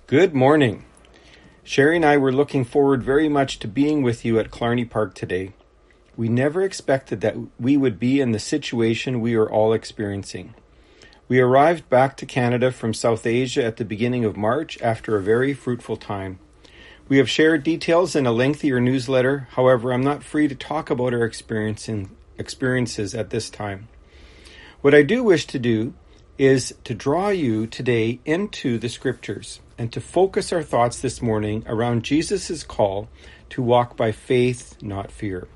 Good morning. Sherry and I were looking forward very much to being with you at Killarney Park today. We never expected that we would be in the situation we are all experiencing. We arrived back to Canada from South Asia at the beginning of March after a very fruitful time. We have shared details in a lengthier newsletter. However, I'm not free to talk about our experiences at this time. What I do wish to do is to draw you today into the scriptures and to focus our thoughts this morning around Jesus' call to walk by faith, not fear.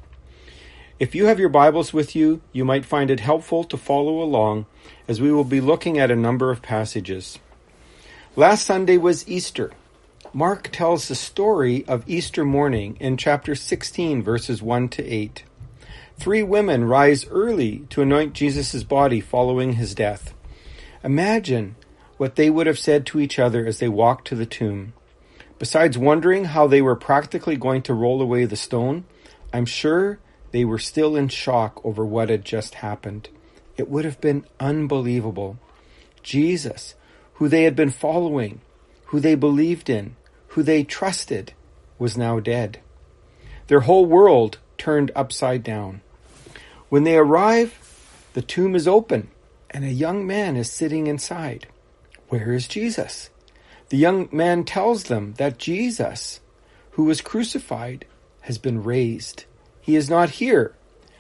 If you have your Bibles with you, you might find it helpful to follow along as we will be looking at a number of passages. Last Sunday was Easter. Mark tells the story of Easter morning in chapter 16, verses 1 to 8. 3 women rise early to anoint Jesus' body following his death. Imagine what they would have said to each other as they walked to the tomb. Besides wondering how they were practically going to roll away the stone, I'm sure they were still in shock over what had just happened. It would have been unbelievable. Jesus, who they had been following, who they believed in, who they trusted, was now dead. Their whole world turned upside down. When they arrive, the tomb is open, and a young man is sitting inside. Where is Jesus? The young man tells them that Jesus, who was crucified, has been raised. He is not here.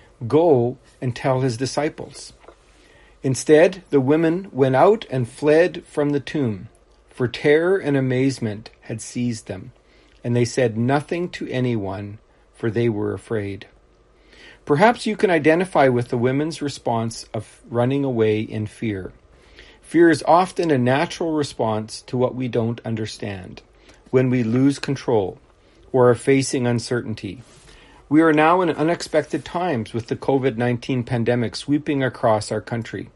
Go and tell his disciples. Instead, the women went out and fled from the tomb, for terror and amazement had seized them, and they said nothing to anyone, for they were afraid. Perhaps you can identify with the women's response of running away in fear. Fear is often a natural response to what we don't understand, when we lose control or are facing uncertainty. We are now in unexpected times with the COVID-19 pandemic sweeping across our country.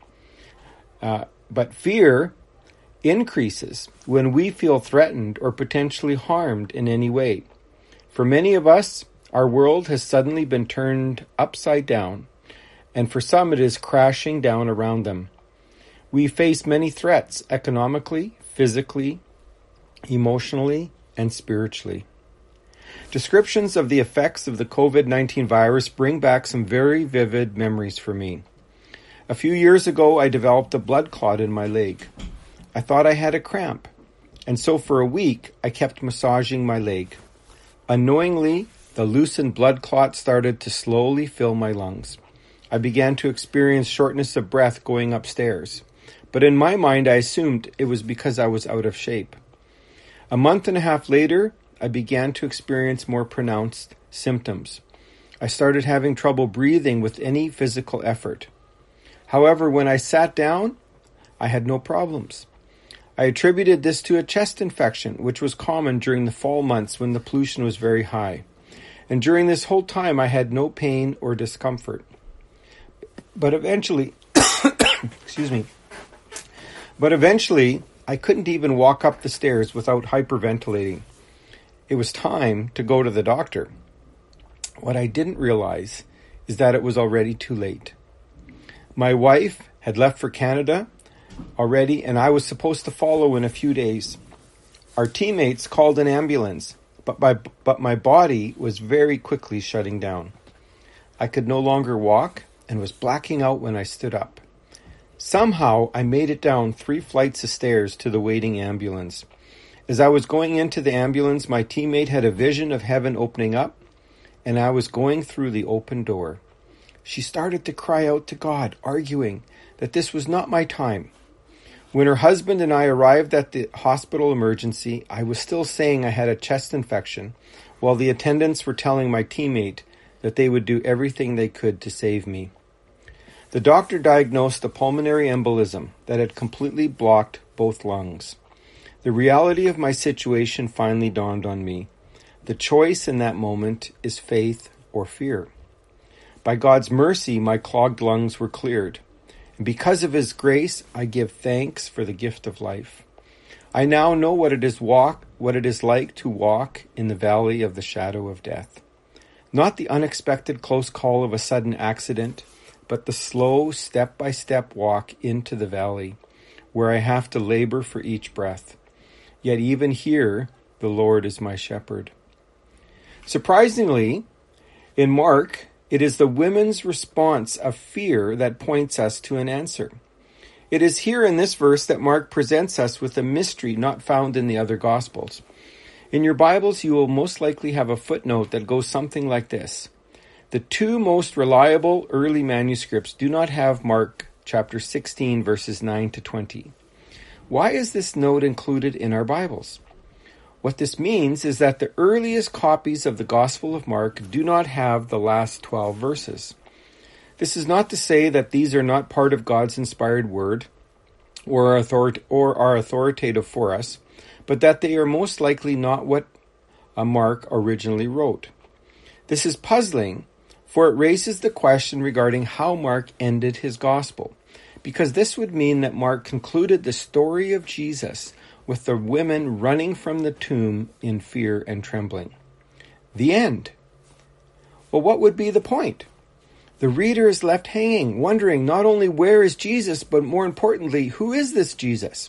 But fear increases when we feel threatened or potentially harmed in any way. For many of us, our world has suddenly been turned upside down, and for some it is crashing down around them. We face many threats economically, physically, emotionally, and spiritually. Descriptions of the effects of the COVID-19 virus bring back some very vivid memories for me. A few years ago, I developed a blood clot in my leg. I thought I had a cramp, and so for a week, I kept massaging my leg. Unknowingly, the loosened blood clot started to slowly fill my lungs. I began to experience shortness of breath going upstairs, but in my mind, I assumed it was because I was out of shape. A month and a half later, I began to experience more pronounced symptoms. I started having trouble breathing with any physical effort. However, when I sat down, I had no problems. I attributed this to a chest infection, which was common during the fall months when the pollution was very high. And during this whole time, I had no pain or discomfort. But eventually, I couldn't even walk up the stairs without hyperventilating. It was time to go to the doctor. What I didn't realize is that it was already too late. My wife had left for Canada already, and I was supposed to follow in a few days. Our teammates called an ambulance, but my body was very quickly shutting down. I could no longer walk and was blacking out when I stood up. Somehow, I made it down 3 flights of stairs to the waiting ambulance. As I was going into the ambulance, my teammate had a vision of heaven opening up, and I was going through the open door. She started to cry out to God, arguing that this was not my time. When her husband and I arrived at the hospital emergency, I was still saying I had a chest infection, while the attendants were telling my teammate that they would do everything they could to save me. The doctor diagnosed a pulmonary embolism that had completely blocked both lungs. The reality of my situation finally dawned on me. The choice in that moment is faith or fear. By God's mercy, my clogged lungs were cleared. And because of his grace, I give thanks for the gift of life. I now know what it is like to walk in the valley of the shadow of death. Not the unexpected close call of a sudden accident, but the slow step-by-step walk into the valley, where I have to labor for each breath. yet even here the Lord is my shepherd. Surprisingly, in Mark, it is the women's response of fear that points us to an answer. It is here in this verse that Mark presents us with a mystery not found in the other Gospels. In your Bibles, you will most likely have a footnote that goes something like this. The two most reliable early manuscripts do not have Mark chapter 16, verses 9 to 20. Why is this note included in our Bibles? What this means is that the earliest copies of the Gospel of Mark do not have the last 12 verses. This is not to say that these are not part of God's inspired word or are authoritative for us, but that they are most likely not what Mark originally wrote. This is puzzling, for it raises the question regarding how Mark ended his Gospel, because this would mean that Mark concluded the story of Jesus with the women running from the tomb in fear and trembling. The end. Well, what would be the point? The reader is left hanging, wondering not only where is Jesus, but more importantly, who is this Jesus?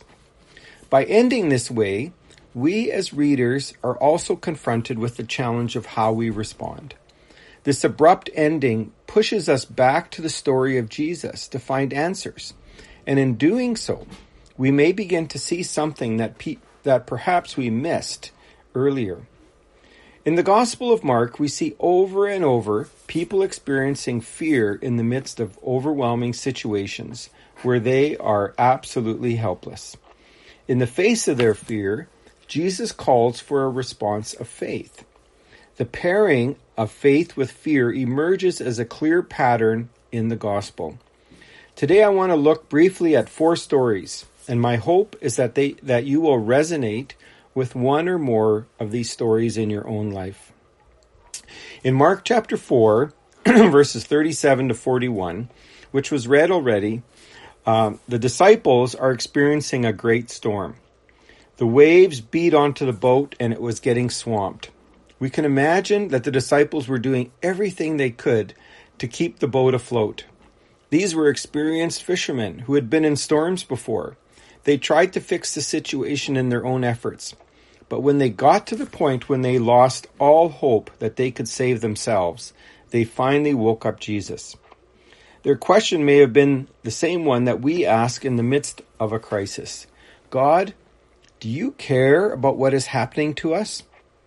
By ending this way, we as readers are also confronted with the challenge of how we respond. This abrupt ending pushes us back to the story of Jesus to find answers. And in doing so, we may begin to see something that perhaps we missed earlier. In the Gospel of Mark, we see over and over people experiencing fear in the midst of overwhelming situations where they are absolutely helpless. In the face of their fear, Jesus calls for a response of faith. The pairing of faith with fear emerges as a clear pattern in the Gospel. Today I want to look briefly at 4 stories, and my hope is that you will resonate with one or more of these stories in your own life. In Mark chapter 4, verses 37 to 41, which was read already, the disciples are experiencing a great storm. The waves beat onto the boat and it was getting swamped. We can imagine that the disciples were doing everything they could to keep the boat afloat. These were experienced fishermen who had been in storms before. They tried to fix the situation in their own efforts. But when they got to the point when they lost all hope that they could save themselves, they finally woke up Jesus. Their question may have been the same one that we ask in the midst of a crisis. God, do you care about what is happening to us?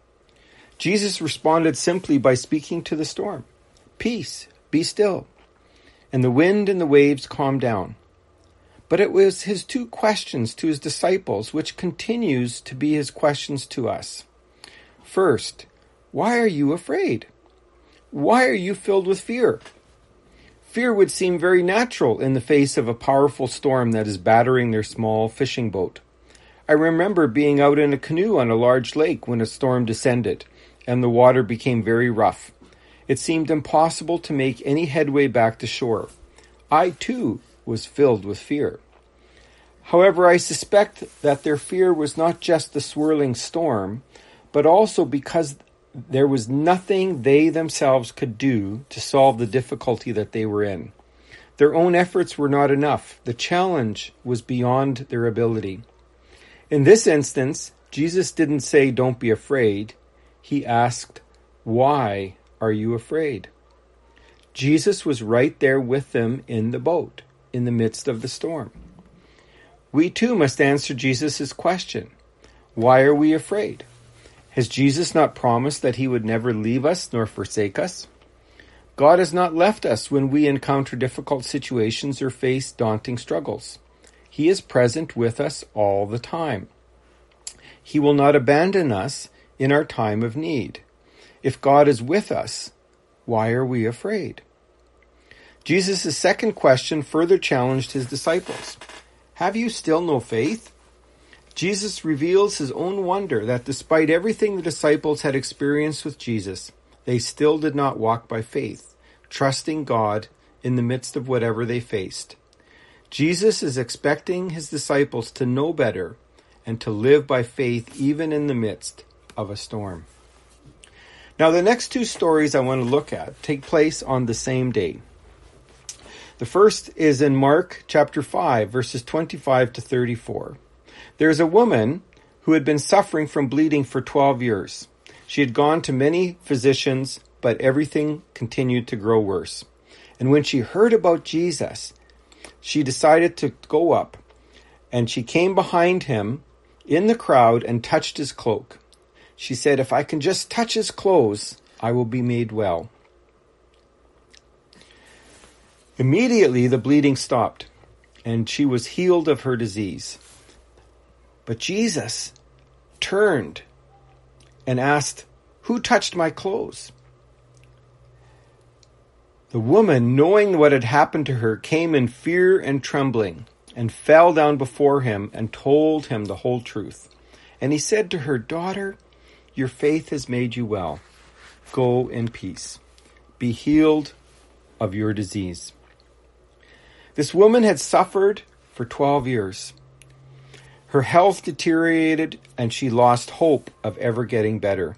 Jesus responded simply by speaking to the storm. Peace, be still. And the wind and the waves calmed down. But it was his 2 questions to his disciples, which continues to be his questions to us. First, why are you afraid? Why are you filled with fear? Fear would seem very natural in the face of a powerful storm that is battering their small fishing boat. I remember being out in a canoe on a large lake when a storm descended, and the water became very rough. It seemed impossible to make any headway back to shore. I, too, was filled with fear. However, I suspect that their fear was not just the swirling storm, but also because there was nothing they themselves could do to solve the difficulty that they were in. Their own efforts were not enough. The challenge was beyond their ability. In this instance, Jesus didn't say, "Don't be afraid." He asked, "Why are you afraid?" Jesus was right there with them in the boat, in the midst of the storm. We too must answer Jesus' question. Why are we afraid? Has Jesus not promised that he would never leave us nor forsake us? God has not left us when we encounter difficult situations or face daunting struggles. He is present with us all the time. He will not abandon us in our time of need. If God is with us, why are we afraid? Jesus' second question further challenged his disciples. Have you still no faith? Jesus reveals his own wonder that despite everything the disciples had experienced with Jesus, they still did not walk by faith, trusting God in the midst of whatever they faced. Jesus is expecting his disciples to know better and to live by faith even in the midst of a storm. Now, the next 2 stories I want to look at take place on the same day. The first is in Mark chapter 5, verses 25 to 34. There is a woman who had been suffering from bleeding for 12 years. She had gone to many physicians, but everything continued to grow worse. And when she heard about Jesus, she decided to go up, and she came behind him in the crowd and touched his cloak. She said, "If I can just touch his clothes, I will be made well." Immediately the bleeding stopped, and she was healed of her disease. But Jesus turned and asked, "Who touched my clothes?" The woman, knowing what had happened to her, came in fear and trembling and fell down before him and told him the whole truth. And he said to her, "Daughter, your faith has made you well. Go in peace. Be healed of your disease." This woman had suffered for 12 years. Her health deteriorated and she lost hope of ever getting better.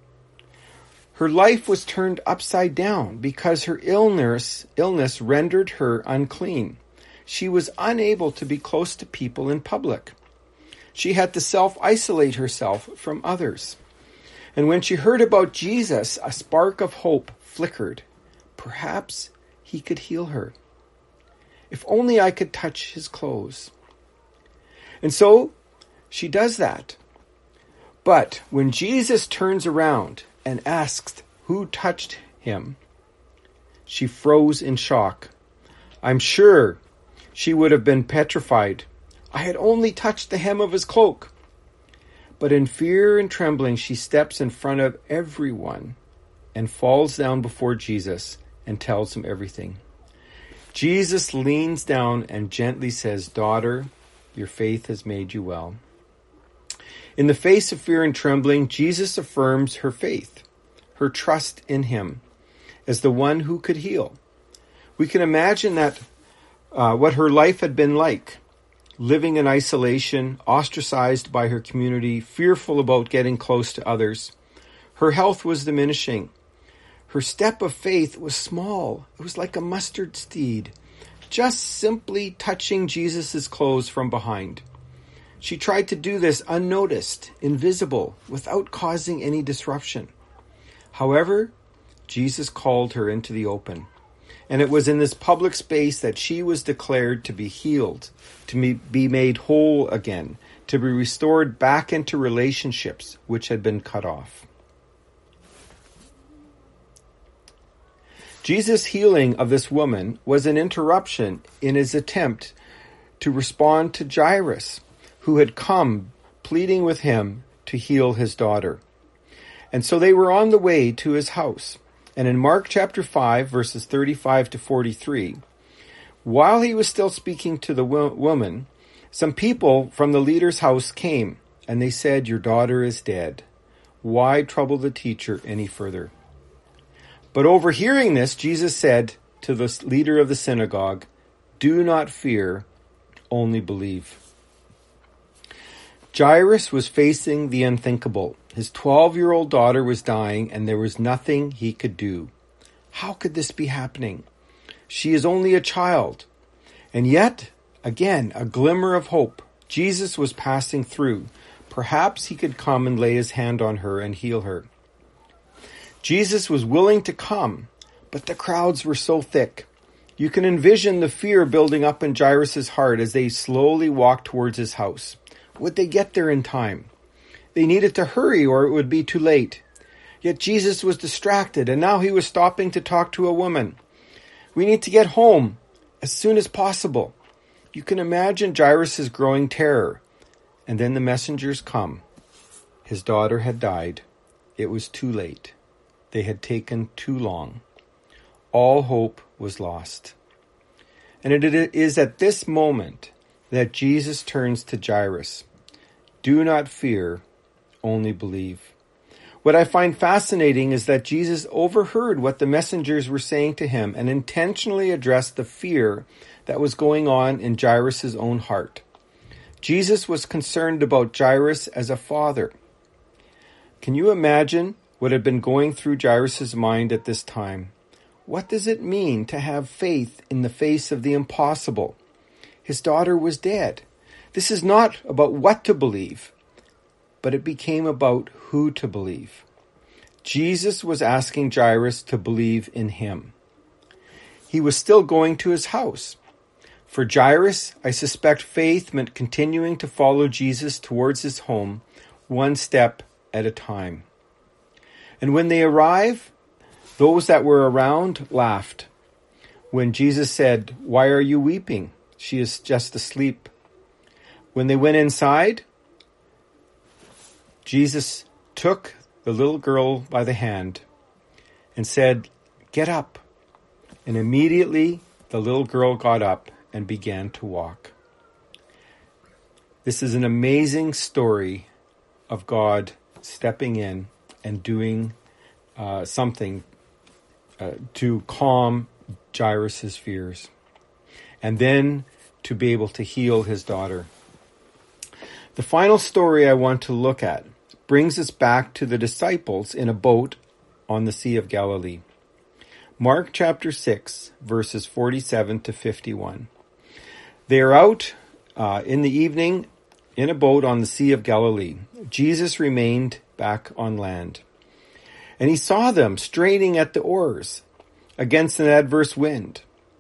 Her life was turned upside down because her illness rendered her unclean. She was unable to be close to people in public. She had to self-isolate herself from others. And when she heard about Jesus, a spark of hope flickered. Perhaps he could heal her. If only I could touch his clothes. And so she does that. But when Jesus turns around and asks who touched him, she froze in shock. I'm sure she would have been petrified. I had only touched the hem of his cloak. But in fear and trembling, she steps in front of everyone and falls down before Jesus and tells him everything. Jesus leans down and gently says, "Daughter, your faith has made you well." In the face of fear and trembling, Jesus affirms her faith, her trust in him as the one who could heal. We can imagine that what her life had been like, living in isolation, ostracized by her community, fearful about getting close to others. Her health was diminishing. Her step of faith was small. It was like a mustard seed, just simply touching Jesus' clothes from behind. She tried to do this unnoticed, invisible, without causing any disruption. However, Jesus called her into the open. And it was in this public space that she was declared to be healed, to be made whole again, to be restored back into relationships which had been cut off. Jesus' healing of this woman was an interruption in his attempt to respond to Jairus, who had come pleading with him to heal his daughter. And so they were on the way to his house. And in Mark chapter 5, verses 35 to 43, while he was still speaking to the woman, some people from the leader's house came, and they said, "Your daughter is dead. Why trouble the teacher any further?" But overhearing this, Jesus said to the leader of the synagogue, "Do not fear, only believe." Jairus was facing the unthinkable. His 12-year-old daughter was dying, and there was nothing he could do. How could this be happening? She is only a child. And yet, again, a glimmer of hope. Jesus was passing through. Perhaps he could come and lay his hand on her and heal her. Jesus was willing to come, but the crowds were so thick. You can envision the fear building up in Jairus' heart as they slowly walked towards his house. Would they get there in time? They needed to hurry or it would be too late. Yet Jesus was distracted, and now he was stopping to talk to a woman. We need to get home as soon as possible. You can imagine Jairus' growing terror. And then the messengers come. His daughter had died. It was too late. They had taken too long. All hope was lost. And it is at this moment that Jesus turns to Jairus. Do not fear, only believe. What I find fascinating is that Jesus overheard what the messengers were saying to him and intentionally addressed the fear that was going on in Jairus' own heart. Jesus was concerned about Jairus as a father. Can you imagine what had been going through Jairus' mind at this time? What does it mean to have faith in the face of the impossible? His daughter was dead. This is not about what to believe. but it became about who to believe. Jesus was asking Jairus to believe in him. He was still going to his house. For Jairus, I suspect faith meant continuing to follow Jesus towards his home, one step at a time. And when they arrived, those that were around laughed. When Jesus said, "Why are you weeping? She is just asleep." When they went inside, Jesus took the little girl by the hand and said, "Get up." And immediately the little girl got up and began to walk. This is an amazing story of God stepping in and doing something to calm Jairus' fears, and then to be able to heal his daughter. The final story I want to look at brings us back to the disciples in a boat on the Sea of Galilee. Mark chapter 6, verses 47 to 51. They are out in the evening in a boat on the Sea of Galilee. Jesus remained back on land. And he saw them straining at the oars against an adverse wind.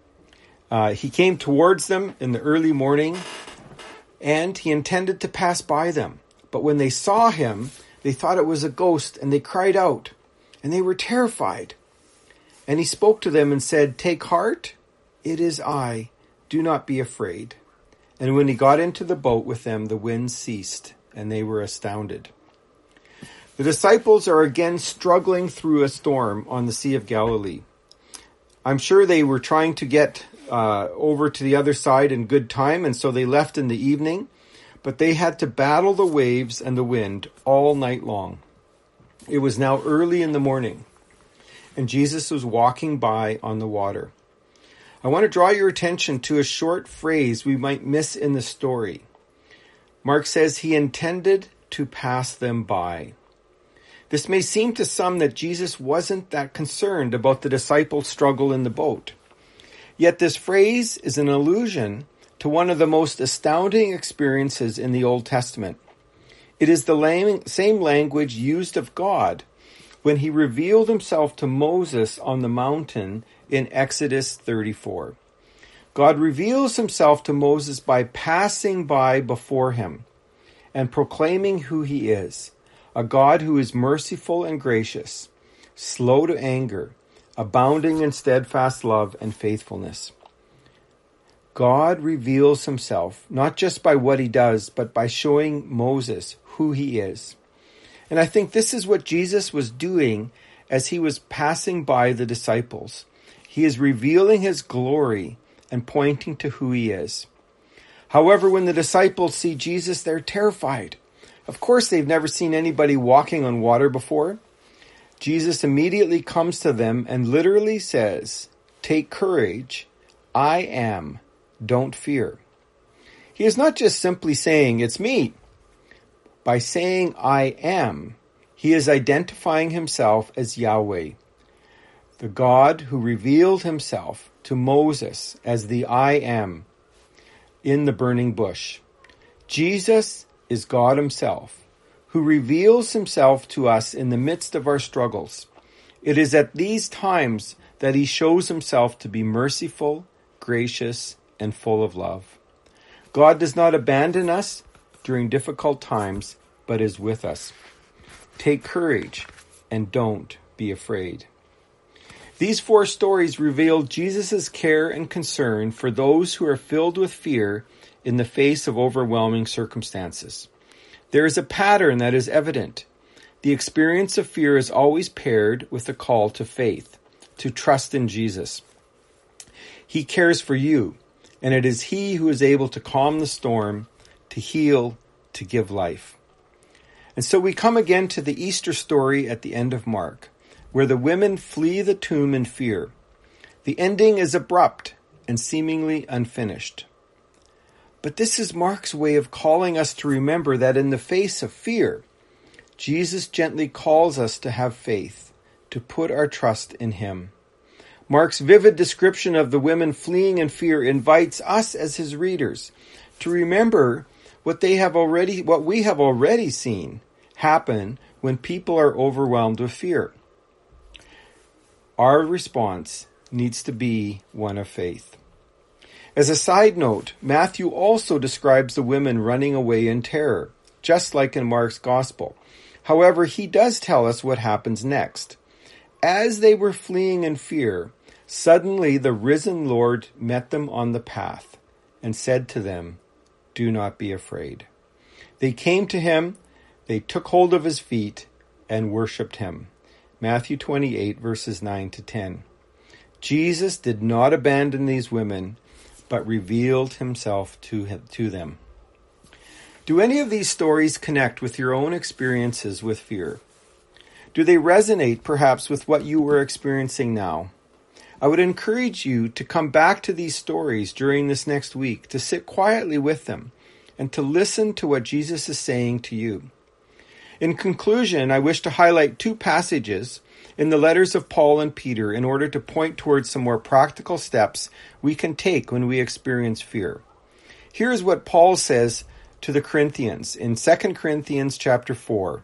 He came towards them in the early morning, and he intended to pass by them. But when they saw him, they thought it was a ghost, and they cried out, and they were terrified. And he spoke to them and said, "Take heart, it is I. Do not be afraid." And when he got into the boat with them, the wind ceased, and they were astounded. The disciples are again struggling through a storm on the Sea of Galilee. I'm sure they were trying to get over to the other side in good time, and so they left in the evening, but they had to battle the waves and the wind all night long. It was now early in the morning, and Jesus was walking by on the water. I want to draw your attention to a short phrase we might miss in the story. Mark says he intended to pass them by. This may seem to some that Jesus wasn't that concerned about the disciples' struggle in the boat. Yet this phrase is an allusion to one of the most astounding experiences in the Old Testament. It is the same language used of God when he revealed himself to Moses on the mountain in Exodus 34. God reveals himself to Moses by passing by before him and proclaiming who he is, a God who is merciful and gracious, slow to anger, abounding in steadfast love and faithfulness. God reveals himself not just by what he does, but by showing Moses who he is. And I think this is what Jesus was doing as he was passing by the disciples. He is revealing his glory and pointing to who he is. However, when the disciples see Jesus, they're terrified. Of course, they've never seen anybody walking on water before. Jesus immediately comes to them and literally says, "Take courage, I am, don't fear." He is not just simply saying, "It's me." By saying, "I am," he is identifying himself as Yahweh, the God who revealed himself to Moses as the I am in the burning bush. Jesus is God himself, who reveals himself to us in the midst of our struggles. It is at these times that he shows himself to be merciful, gracious, and full of love. God does not abandon us during difficult times, but is with us. Take courage and don't be afraid. These four stories reveal Jesus' care and concern for those who are filled with fear in the face of overwhelming circumstances. There is a pattern that is evident. The experience of fear is always paired with a call to faith, to trust in Jesus. He cares for you, and it is he who is able to calm the storm, to heal, to give life. And so we come again to the Easter story at the end of Mark, where the women flee the tomb in fear. The ending is abrupt and seemingly unfinished. But this is Mark's way of calling us to remember that in the face of fear, Jesus gently calls us to have faith, to put our trust in him. Mark's vivid description of the women fleeing in fear invites us as his readers to remember what we have already seen happen when people are overwhelmed with fear. Our response needs to be one of faith. As a side note, Matthew also describes the women running away in terror, just like in Mark's Gospel. However, he does tell us what happens next. As they were fleeing in fear, suddenly the risen Lord met them on the path and said to them, "Do not be afraid." They came to him, they took hold of his feet, and worshipped him. Matthew 28, verses 9 to 10. Jesus did not abandon these women, but revealed himself to them. Do any of these stories connect with your own experiences with fear? Do they resonate perhaps with what you are experiencing now? I would encourage you to come back to these stories during this next week, to sit quietly with them, and to listen to what Jesus is saying to you. In conclusion, I wish to highlight two passages in the letters of Paul and Peter in order to point towards some more practical steps we can take when we experience fear. Here's what Paul says to the Corinthians in 2 Corinthians chapter 4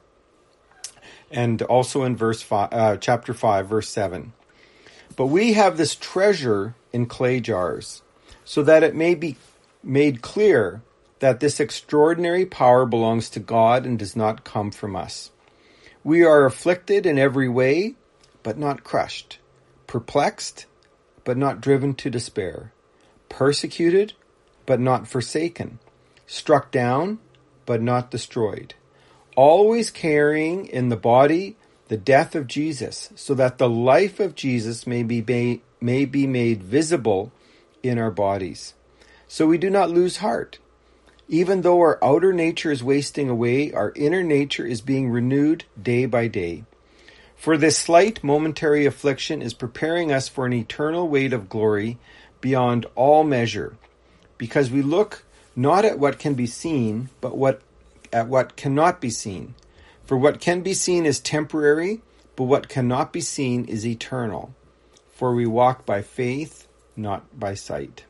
and also in chapter 5, verse 7. "But we have this treasure in clay jars, so that it may be made clear that this extraordinary power belongs to God and does not come from us. We are afflicted in every way, but not crushed, perplexed, but not driven to despair, persecuted, but not forsaken, struck down, but not destroyed, always carrying in the body the death of Jesus, so that the life of Jesus may be made visible in our bodies. So we do not lose heart. Even though our outer nature is wasting away, our inner nature is being renewed day by day. For this slight momentary affliction is preparing us for an eternal weight of glory beyond all measure, because we look not at what can be seen, but at what cannot be seen. For what can be seen is temporary, but what cannot be seen is eternal. For we walk by faith, not by sight."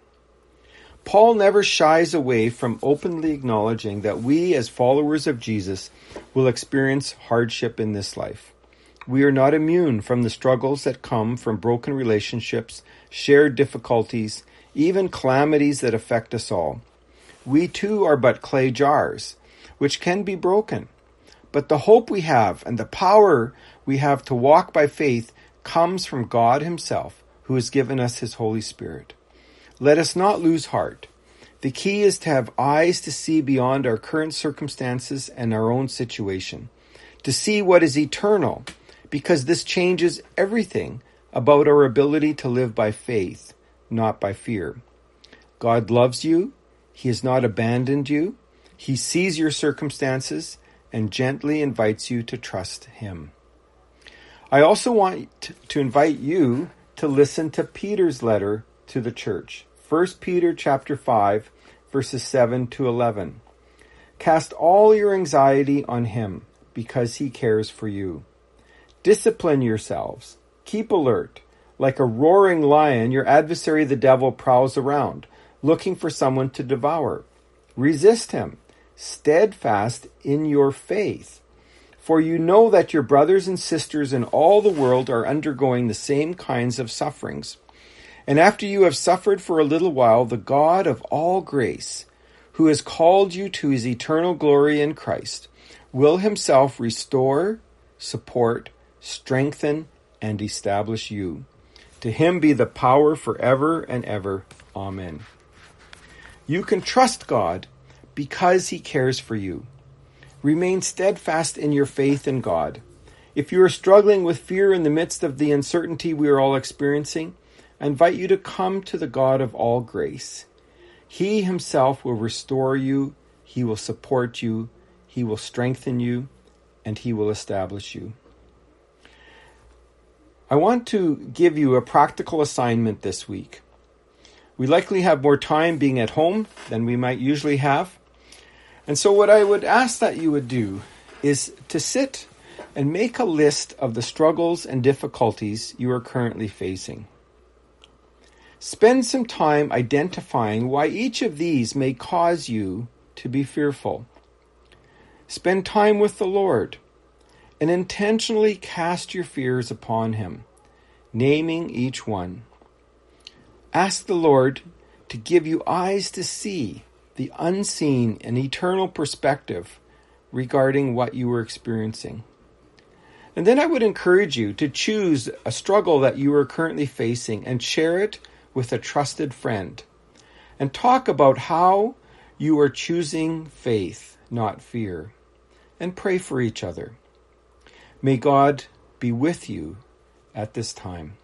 Paul never shies away from openly acknowledging that we, as followers of Jesus, will experience hardship in this life. We are not immune from the struggles that come from broken relationships, shared difficulties, even calamities that affect us all. We too are but clay jars, which can be broken. But the hope we have and the power we have to walk by faith comes from God himself, who has given us his Holy Spirit. Let us not lose heart. The key is to have eyes to see beyond our current circumstances and our own situation, to see what is eternal, because this changes everything about our ability to live by faith, not by fear. God loves you. He has not abandoned you. He sees your circumstances and gently invites you to trust him. I also want to invite you to listen to Peter's letter to the church. 1 Peter chapter 5, verses 7 to 11. "Cast all your anxiety on him, because he cares for you. Discipline yourselves. Keep alert. Like a roaring lion, your adversary the devil prowls around, looking for someone to devour. Resist him, steadfast in your faith. For you know that your brothers and sisters in all the world are undergoing the same kinds of sufferings. And after you have suffered for a little while, the God of all grace, who has called you to his eternal glory in Christ, will himself restore, support, strengthen, and establish you. To him be the power forever and ever. Amen." You can trust God because he cares for you. Remain steadfast in your faith in God. If you are struggling with fear in the midst of the uncertainty we are all experiencing, I invite you to come to the God of all grace. He himself will restore you, he will support you, he will strengthen you, and he will establish you. I want to give you a practical assignment this week. We likely have more time being at home than we might usually have. And so what I would ask that you would do is to sit and make a list of the struggles and difficulties you are currently facing. Spend some time identifying why each of these may cause you to be fearful. Spend time with the Lord and intentionally cast your fears upon him, naming each one. Ask the Lord to give you eyes to see the unseen and eternal perspective regarding what you were experiencing. And then I would encourage you to choose a struggle that you are currently facing and share it with a trusted friend. And talk about how you are choosing faith, not fear. And pray for each other. May God be with you at this time.